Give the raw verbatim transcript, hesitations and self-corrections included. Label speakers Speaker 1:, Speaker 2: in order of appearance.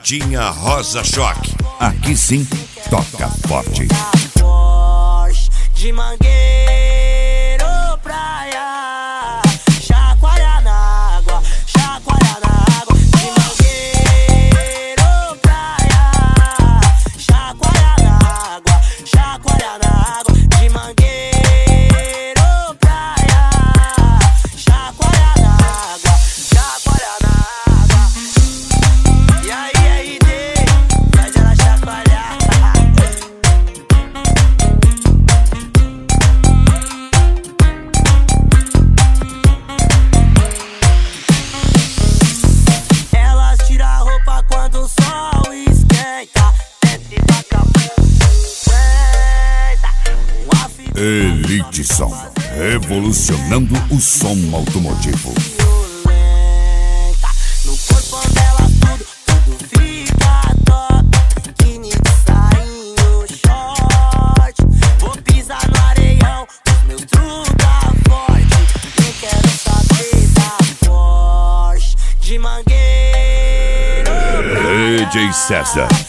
Speaker 1: Martinha Rosa Choque. Aqui sim, toca forte.
Speaker 2: De Mangueiro, praia, chacoalha na água, chacoalha na água. De Mangueiro, praia, chacoalha na água, chacoalha na água. De Mangueiro, praia, chacoalha na água, chacoalha na água. E aí, R D, faz ela chacoalhar. Quando o sol esquenta, desce pra capoeira.
Speaker 1: Elite Som, revolucionando o som automotivo.
Speaker 2: No corpo dela tudo, tudo fica top. Biquíni de sainho, short. Vou pisar no areião, os meus truta forte. Nem quero saber da Porsche. De Mangueira,
Speaker 1: D J César.